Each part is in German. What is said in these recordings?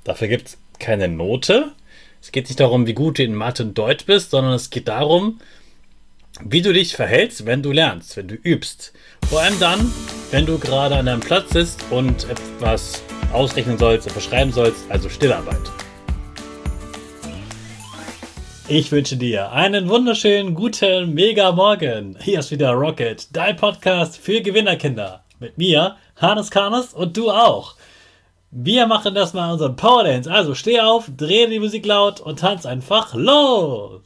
Dafür gibt es keine Note. Es geht nicht darum, wie gut du in Mathe und Deutsch bist, sondern es geht darum, wie du dich verhältst, wenn du lernst, wenn du übst. Vor allem dann, wenn du gerade an deinem Platz sitzt und etwas ausrechnen sollst, etwas schreiben sollst, also Stillarbeit. Ich wünsche dir einen wunderschönen, guten, mega Morgen. Hier ist wieder Rocket, dein Podcast für Gewinnerkinder. Mit mir, Hannes Karnes, und du auch. Wir machen das mal unseren Power Dance. Also steh auf, dreh die Musik laut und tanz einfach los.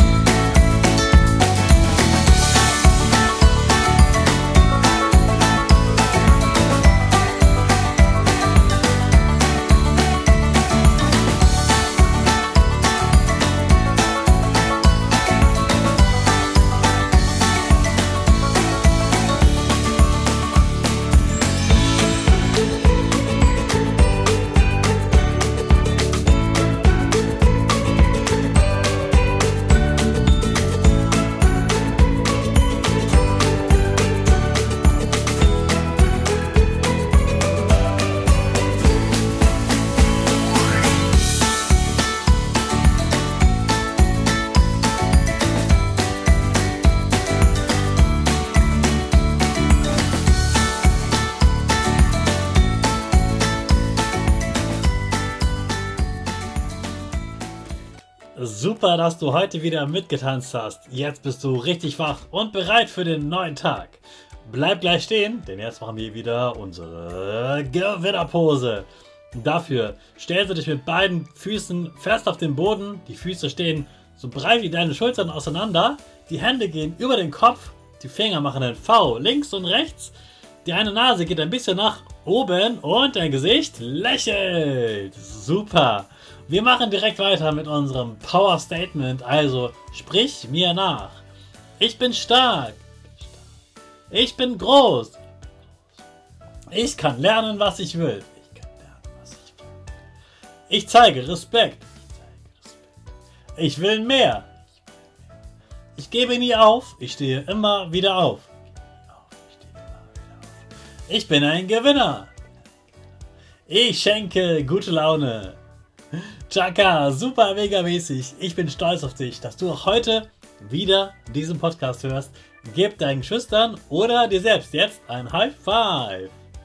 Super, dass du heute wieder mitgetanzt hast. Jetzt bist du richtig wach und bereit für den neuen Tag. Bleib gleich stehen, denn jetzt machen wir wieder unsere Gewinnerpose. Dafür stellst du dich mit beiden Füßen fest auf den Boden. Die Füße stehen so breit wie deine Schultern auseinander. Die Hände gehen über den Kopf. Die Finger machen ein V links und rechts. Die eine Nase geht ein bisschen nach oben und dein Gesicht lächelt. Super. Wir machen direkt weiter mit unserem Power Statement, also sprich mir nach. Ich bin stark. Ich bin groß. Ich kann lernen, was ich will. Ich zeige Respekt. Ich will mehr. Ich gebe nie auf. Ich stehe immer wieder auf. Ich bin ein Gewinner. Ich schenke gute Laune. Chaka, super mega mäßig. Ich bin stolz auf dich, dass du auch heute wieder diesen Podcast hörst. Gib deinen Geschwistern oder dir selbst jetzt ein High Five.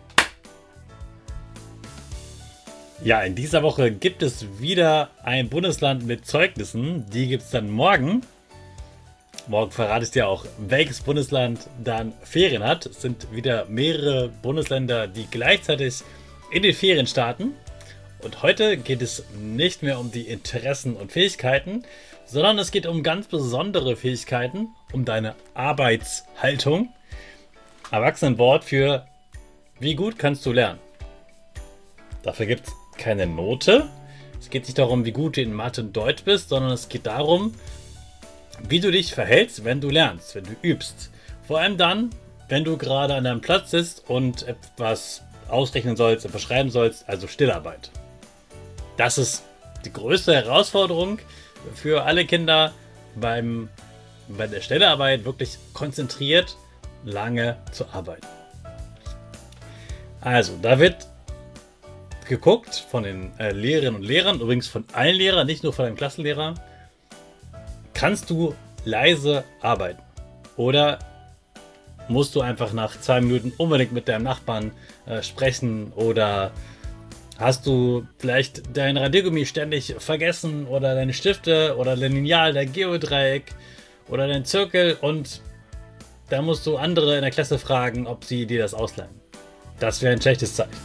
Ja, in dieser Woche gibt es wieder ein Bundesland mit Zeugnissen. Die gibt es dann morgen. Morgen verrate ich dir auch, welches Bundesland dann Ferien hat. Es sind wieder mehrere Bundesländer, die gleichzeitig in den Ferien starten. Und heute geht es nicht mehr um die Interessen und Fähigkeiten, sondern es geht um ganz besondere Fähigkeiten, um deine Arbeitshaltung. Erwachsenenwort für wie gut kannst du lernen. Dafür gibt es keine Note. Es geht nicht darum, wie gut du in Mathe und Deutsch bist, sondern es geht darum, wie du dich verhältst, wenn du lernst, wenn du übst. Vor allem dann, wenn du gerade an deinem Platz sitzt und etwas ausrechnen sollst, etwas schreiben sollst, also Stillarbeit. Das ist die größte Herausforderung für alle Kinder bei der Stillarbeit, wirklich konzentriert lange zu arbeiten. Also, da wird geguckt von den Lehrerinnen und Lehrern, übrigens von allen Lehrern, nicht nur von deinem Klassenlehrer. Kannst du leise arbeiten? Oder musst du einfach nach 2 Minuten unbedingt mit deinem Nachbarn sprechen? Oder hast du vielleicht dein Radiergummi ständig vergessen oder deine Stifte oder dein Lineal, dein Geodreieck oder dein Zirkel und da musst du andere in der Klasse fragen, ob sie dir das ausleihen. Das wäre ein schlechtes Zeichen.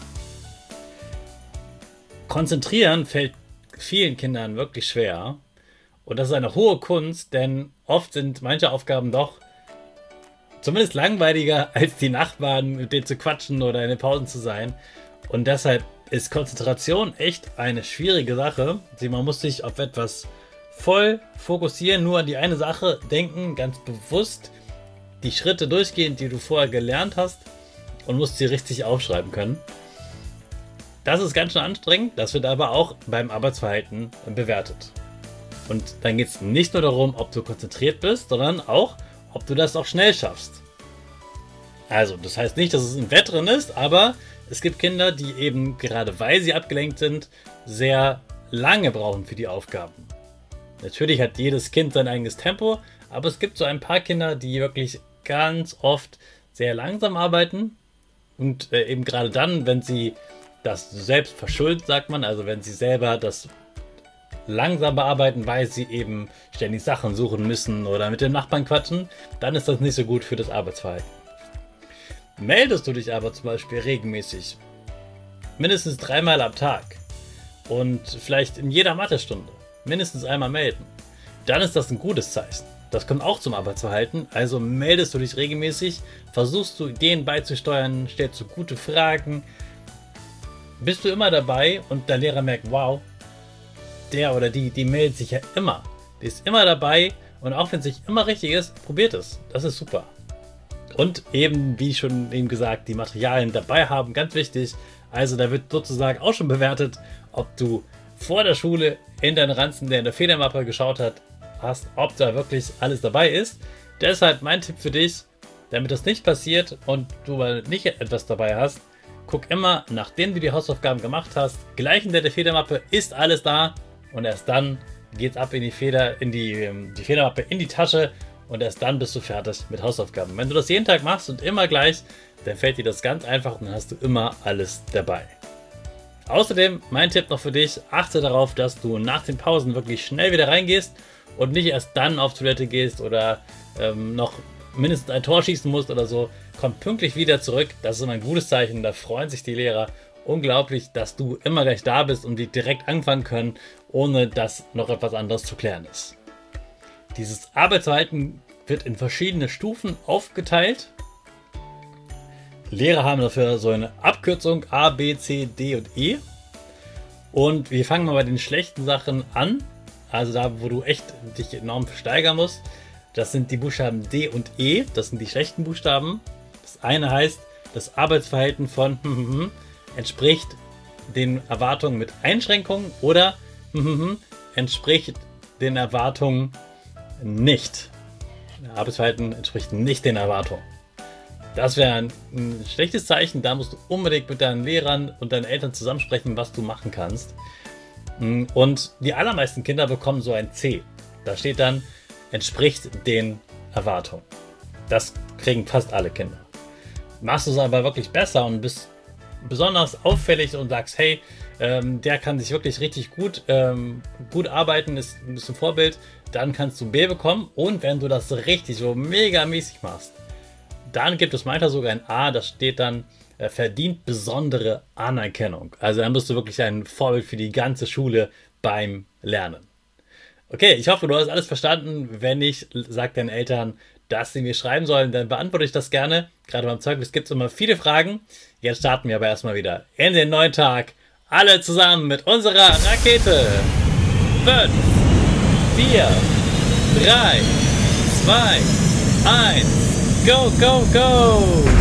Konzentrieren fällt vielen Kindern wirklich schwer und das ist eine hohe Kunst, denn oft sind manche Aufgaben doch zumindest langweiliger als die Nachbarn, mit denen zu quatschen oder in den Pausen zu sein. Und deshalb ist Konzentration echt eine schwierige Sache. Man muss sich auf etwas voll fokussieren, nur an die eine Sache denken, ganz bewusst die Schritte durchgehen, die du vorher gelernt hast und musst sie richtig aufschreiben können. Das ist ganz schön anstrengend, das wird aber auch beim Arbeitsverhalten bewertet. Und dann geht es nicht nur darum, ob du konzentriert bist, sondern auch, ob du das auch schnell schaffst. Also, das heißt nicht, dass es ein Wettrennen ist, aber Es gibt Kinder, die eben, gerade weil sie abgelenkt sind, sehr lange brauchen für die Aufgaben. Natürlich hat jedes Kind sein eigenes Tempo, aber es gibt so ein paar Kinder, die wirklich ganz oft sehr langsam arbeiten und eben gerade dann, wenn sie das selbst verschulden, sagt man, also wenn sie selber das langsam bearbeiten, weil sie eben ständig Sachen suchen müssen oder mit dem Nachbarn quatschen, dann ist das nicht so gut für das Arbeitsverhalten. Meldest du dich aber zum Beispiel regelmäßig, mindestens 3-mal am Tag und vielleicht in jeder Mathestunde mindestens einmal melden, dann ist das ein gutes Zeichen. Das kommt auch zum Arbeitsverhalten, also meldest du dich regelmäßig, versuchst du Ideen beizusteuern, stellst du gute Fragen, bist du immer dabei und der Lehrer merkt, wow, der oder die meldet sich ja immer. Die ist immer dabei und auch wenn es nicht immer richtig ist, probiert es. Das ist super. Und eben, wie schon eben gesagt, die Materialien dabei haben, ganz wichtig. Also da wird sozusagen auch schon bewertet, ob du vor der Schule in deinen Ranzen, der in der Federmappe geschaut hast, ob da wirklich alles dabei ist. Deshalb mein Tipp für dich, damit das nicht passiert und du mal nicht etwas dabei hast, guck immer, nachdem du die Hausaufgaben gemacht hast, gleich in der Federmappe ist alles da und erst dann geht's ab in die Federmappe in die Tasche und erst dann bist du fertig mit Hausaufgaben. Wenn du das jeden Tag machst und immer gleich, dann fällt dir das ganz einfach und dann hast du immer alles dabei. Außerdem, mein Tipp noch für dich, achte darauf, dass du nach den Pausen wirklich schnell wieder reingehst und nicht erst dann auf Toilette gehst oder noch mindestens ein Tor schießen musst oder so. Komm pünktlich wieder zurück, das ist immer ein gutes Zeichen, da freuen sich die Lehrer unglaublich, dass du immer gleich da bist und die direkt anfangen können, ohne dass noch etwas anderes zu klären ist. Dieses Arbeitsverhalten wird in verschiedene Stufen aufgeteilt. Lehrer haben dafür so eine Abkürzung A, B, C, D und E. Und wir fangen mal bei den schlechten Sachen an. Also da, wo du echt dich enorm steigern musst. Das sind die Buchstaben D und E. Das sind die schlechten Buchstaben. Das eine heißt, das Arbeitsverhalten von entspricht den Erwartungen mit Einschränkungen oder entspricht den Erwartungen nicht. Arbeitsverhalten entspricht nicht den Erwartungen. Das wäre ein schlechtes Zeichen. Da musst du unbedingt mit deinen Lehrern und deinen Eltern zusammensprechen, was du machen kannst. Und die allermeisten Kinder bekommen so ein C. Da steht dann, entspricht den Erwartungen. Das kriegen fast alle Kinder. Machst du es aber wirklich besser und bist besonders auffällig und sagst, hey, der kann sich wirklich richtig gut arbeiten, ist ein bisschen Vorbild, dann kannst du B bekommen. Und wenn du das richtig so mega mäßig machst, dann gibt es manchmal sogar ein A, das steht dann, verdient besondere Anerkennung. Also dann bist du wirklich ein Vorbild für die ganze Schule beim Lernen. Okay, ich hoffe, du hast alles verstanden. Wenn nicht, sag deinen Eltern, dass sie mir schreiben sollen, dann beantworte ich das gerne. Gerade beim Zeugnis gibt es immer viele Fragen. Jetzt starten wir aber erstmal wieder in den neuen Tag. Alle zusammen mit unserer Rakete. 5, 4, 3, 2, 1. Go, go, go!